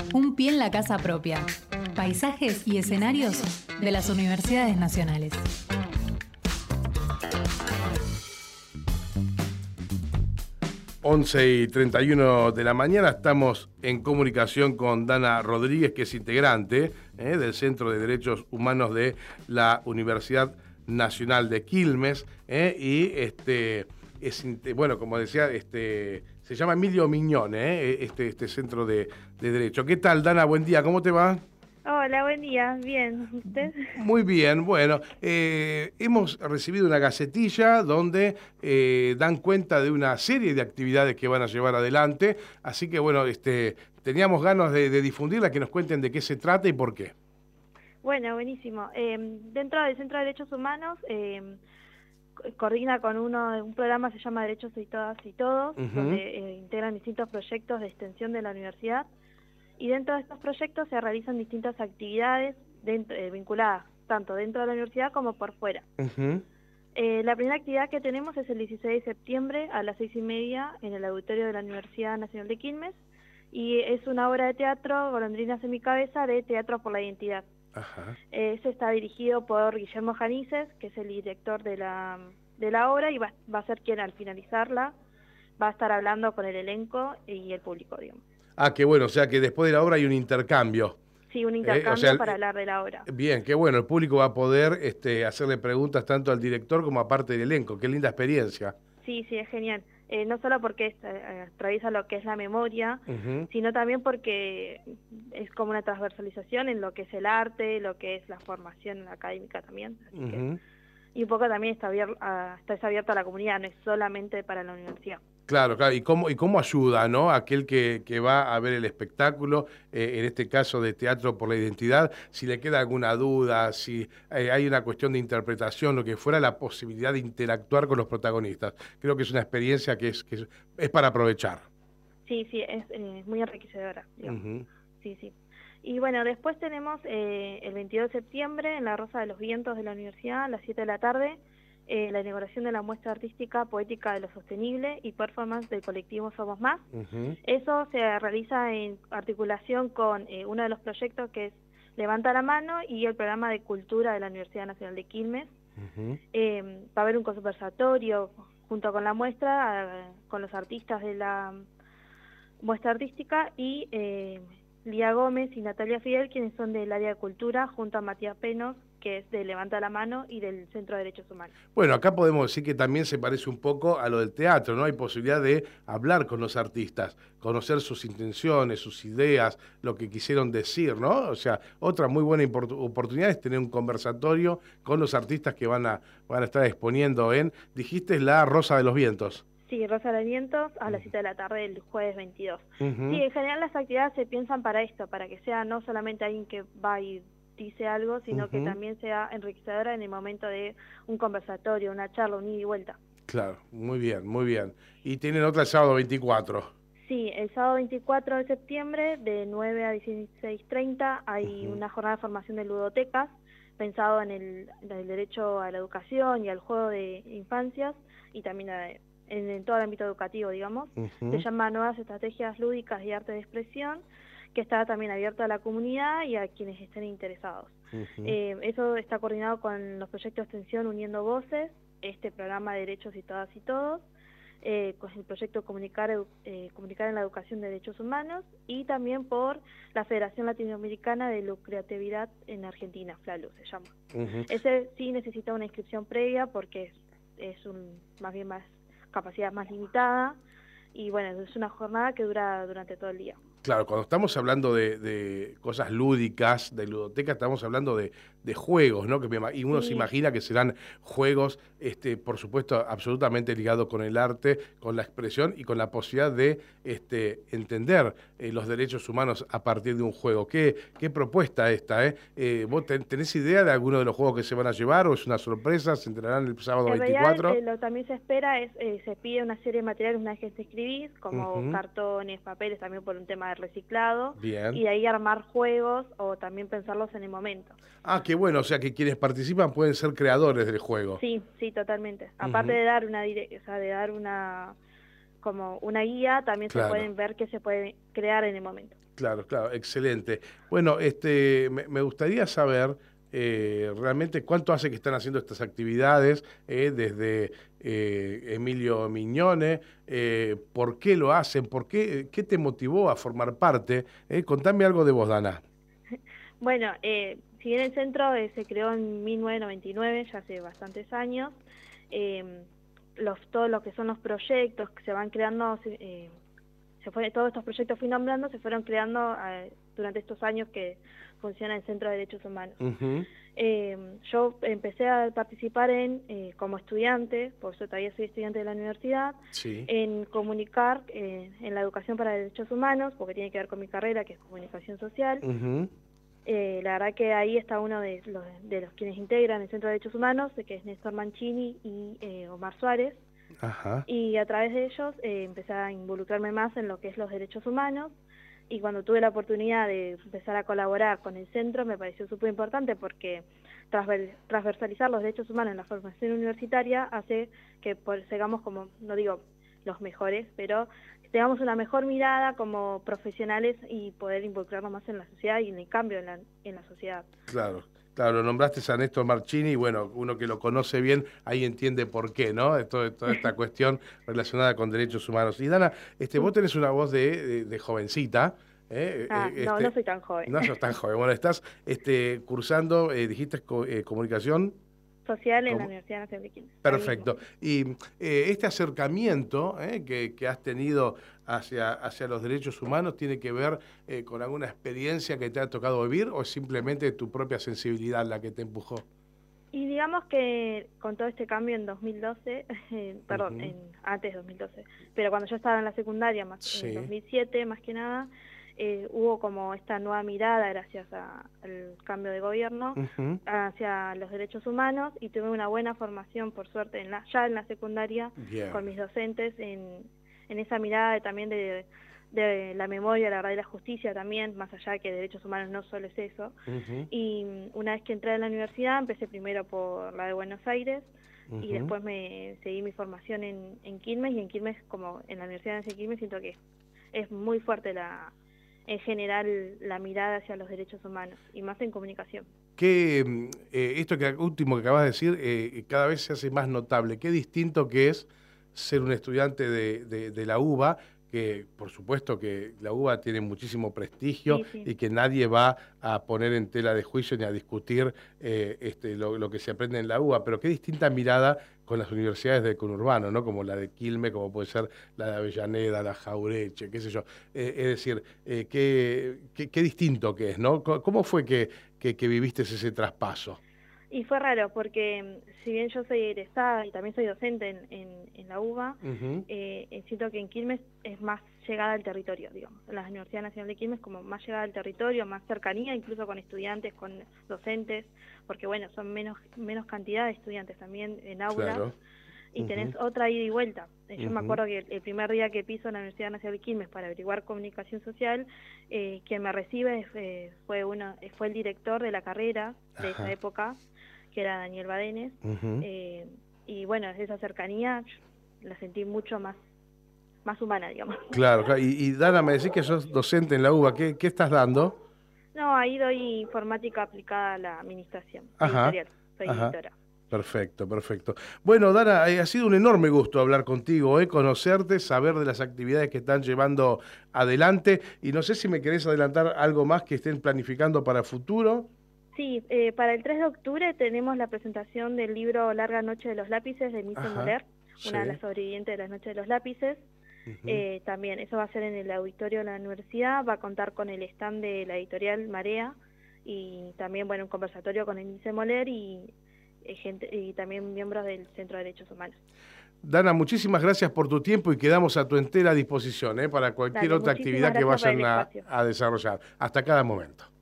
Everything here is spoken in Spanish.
Un pie en la casa propia. Paisajes y escenarios de las universidades nacionales. Once y 31 de la mañana estamos en comunicación con Dana Rodríguez, que es integrante del Centro de Derechos Humanos de la Universidad Nacional de Quilmes, y bueno, como decía, se llama Emilio Miñón, este centro de derecho. ¿Qué tal, Dana? Buen día, ¿cómo te va? Hola, buen día. Bien, ¿usted? Muy bien, bueno, hemos recibido una gacetilla donde dan cuenta de una serie de actividades que van a llevar adelante, así que bueno, teníamos ganas de difundirla, que nos cuenten de qué se trata y por qué. Bueno, buenísimo. Dentro del Centro de Derechos Humanos, coordina con un programa que se llama Derechos de Todas y Todos, donde integran distintos proyectos de extensión de la universidad. Y dentro de estos proyectos se realizan distintas actividades vinculadas tanto dentro de la universidad como por fuera. La primera actividad que tenemos es el 16 de septiembre a las 6:30 en el auditorio de la Universidad Nacional de Quilmes, y es una obra de teatro, Golondrinas en mi cabeza, de Teatro por la Identidad. Ese está dirigido por Guillermo Janices, que es el director de la obra, y va a ser quien al finalizarla va a estar hablando con el elenco y el público, digamos. Ah, qué bueno, o sea que después de la obra hay un intercambio. Sí, un intercambio para hablar de la obra. Bien, qué bueno, el público va a poder hacerle preguntas tanto al director como a parte del elenco. Qué linda experiencia. Sí, es genial. No solo porque atraviesa lo que es la memoria, sino también porque es como una transversalización en lo que es el arte, lo que es la formación académica también. Así que, y un poco también está abierto a la comunidad, no es solamente para la universidad. Claro, y cómo ayuda, ¿no? Aquel que va a ver el espectáculo, en este caso de Teatro por la Identidad, si le queda alguna duda, si hay una cuestión de interpretación, lo que fuera, la posibilidad de interactuar con los protagonistas. Creo que es una experiencia que es para aprovechar. Sí, es muy enriquecedora, digamos. Sí. Y bueno, después tenemos el 22 de septiembre en la Rosa de los Vientos de la Universidad a las 7 de la tarde, la inauguración de la muestra artística Poética de lo Sostenible y performance del colectivo Somos Más. Eso se realiza en articulación con uno de los proyectos que es Levanta la Mano y el programa de cultura de la Universidad Nacional de Quilmes. Va a haber un conversatorio junto con la muestra, con los artistas de la muestra artística y Lía Gómez y Natalia Fidel, quienes son del área de cultura, junto a Matías Penos, que es de Levanta la Mano y del Centro de Derechos Humanos. Bueno, acá podemos decir que también se parece un poco a lo del teatro, ¿no? Hay posibilidad de hablar con los artistas, conocer sus intenciones, sus ideas, lo que quisieron decir, ¿no? O sea, otra muy buena oportunidad es tener un conversatorio con los artistas que van a estar exponiendo dijiste, la Rosa de los Vientos. Sí, Rosa de los Vientos a las 7 de la tarde del jueves 22. Sí, en general las actividades se piensan para esto, para que sea no solamente alguien que va y dice algo, sino que también sea enriquecedora en el momento de un conversatorio, una charla, un ida y vuelta. Claro, muy bien, muy bien. Y tienen otra el sábado 24. Sí, el sábado 24 de septiembre de 9 a 16:30 hay una jornada de formación de ludotecas pensado en el derecho a la educación y al juego de infancias y también en todo el ámbito educativo, digamos. Se llama Nuevas Estrategias Lúdicas y Arte de Expresión, que está también abierto a la comunidad y a quienes estén interesados. Eso está coordinado con los proyectos de extensión Uniendo Voces, este programa de Derechos y Todas y Todos, con el proyecto Comunicar en la Educación de Derechos Humanos, y también por la Federación Latinoamericana de Lucratividad en Argentina, FLALU se llama. Ese sí necesita una inscripción previa porque es más capacidad más limitada, y bueno, es una jornada que dura durante todo el día. Claro, cuando estamos hablando de cosas lúdicas, de ludoteca, estamos hablando de juegos, ¿no? Y uno se imagina que serán juegos, por supuesto, absolutamente ligados con el arte, con la expresión y con la posibilidad de entender los derechos humanos a partir de un juego. ¿Qué propuesta esta? ¿Vos tenés idea de alguno de los juegos que se van a llevar o es una sorpresa? ¿Se enterarán el sábado 24? Lo que también se espera se pide una serie de materiales una vez que te escribís, como cartones, papeles, también por un tema de reciclado. Bien. Y de ahí armar juegos o también pensarlos en el momento. Ah, qué bueno, o sea que quienes participan pueden ser creadores del juego. Sí, totalmente. Aparte de dar como una guía, también Claro. se pueden ver qué se puede crear en el momento. Claro, claro, excelente. Bueno, me gustaría saber realmente cuánto hace que están haciendo estas actividades, desde Emilio Mignone, por qué lo hacen, qué te motivó a formar parte. Contame algo de vos, Dana. Bueno, si bien el centro se creó en 1999, ya hace bastantes años, todo lo que son los proyectos que se van creando, todos estos proyectos fui nombrando, se fueron creando durante estos años que funciona el Centro de Derechos Humanos. Yo empecé a participar como estudiante, por eso todavía soy estudiante de la universidad, Sí. en comunicar en la educación para derechos humanos, porque tiene que ver con mi carrera, que es comunicación social. La verdad que ahí está uno de los quienes integran el Centro de Derechos Humanos, que es Néstor Mancini y Omar Suárez. Ajá. Y a través de ellos empecé a involucrarme más en lo que es los derechos humanos, y cuando tuve la oportunidad de empezar a colaborar con el centro me pareció súper importante, porque transversalizar los derechos humanos en la formación universitaria hace que sigamos, como, no digo los mejores, pero tengamos una mejor mirada como profesionales y poder involucrarnos más en la sociedad y en el cambio en la sociedad. Claro. Claro, nombraste a Néstor Mancini, y bueno, uno que lo conoce bien, ahí entiende por qué, ¿no? De toda esta cuestión relacionada con derechos humanos. Y Dana, vos tenés una voz de jovencita. No soy tan joven. No sos tan joven. Bueno, estás cursando, dijiste, comunicación social en la Universidad Nacional de Quilmes. Perfecto. Y este acercamiento que has tenido hacia los derechos humanos tiene que ver con alguna experiencia que te ha tocado vivir, o es simplemente tu propia sensibilidad la que te empujó? Y digamos que con todo este cambio en 2012, perdón, antes de 2012, pero cuando yo estaba en la secundaria, en 2007 más que nada, hubo como esta nueva mirada gracias al cambio de gobierno hacia los derechos humanos, y tuve una buena formación, por suerte, ya en la secundaria. Bien. Con mis docentes en esa mirada también de la memoria, la verdad y la justicia también, más allá de que derechos humanos no solo es eso. Y una vez que entré a la universidad, empecé primero por la de Buenos Aires, y después seguí mi formación en Quilmes, y en Quilmes, como en la Universidad de Quilmes, siento que es muy fuerte en general la mirada hacia los derechos humanos, y más en comunicación. Esto último que acabas de decir, cada vez se hace más notable. Qué distinto que es ser un estudiante de la UBA, que por supuesto que la UBA tiene muchísimo prestigio, y que nadie va a poner en tela de juicio ni a discutir lo que se aprende en la UBA, pero qué distinta mirada con las universidades del conurbano, ¿no? Como la de Quilmes, como puede ser la de Avellaneda, la Jaureche, qué sé yo. Es decir, qué distinto que es, ¿no? ¿Cómo fue que viviste ese traspaso? Y fue raro, porque si bien yo soy egresada y también soy docente en la UBA, siento que en Quilmes es más llegada al territorio, digamos. En la Universidad Nacional de Quilmes como más llegada al territorio, más cercanía, incluso con estudiantes, con docentes, porque bueno, son menos cantidad de estudiantes también en aulas. Claro. Y tenés otra ida y vuelta. Yo me acuerdo que el primer día que piso en la Universidad Nacional de Quilmes para averiguar comunicación social, quien me recibe fue el director de la carrera de esa época, que era Daniel Badenes, y bueno, esa cercanía la sentí mucho más humana, digamos. Claro. Y Dana, me decís que sos docente en la UBA, ¿qué estás dando? No, ahí doy informática aplicada a la administración, editorial, soy editora. Perfecto. Bueno, Dana, ha sido un enorme gusto hablar contigo, conocerte, saber de las actividades que están llevando adelante, y no sé si me querés adelantar algo más que estén planificando para futuro. Sí, para el 3 de octubre tenemos la presentación del libro Larga Noche de los Lápices de Mise Moller, una de las sobrevivientes de las Noches de los Lápices. También eso va a ser en el auditorio de la universidad, va a contar con el stand de la editorial Marea, y también un conversatorio con el Mise Moller y también miembros del Centro de Derechos Humanos. Dana, muchísimas gracias por tu tiempo, y quedamos a tu entera disposición para cualquier otra actividad que vayan a desarrollar. Hasta cada momento.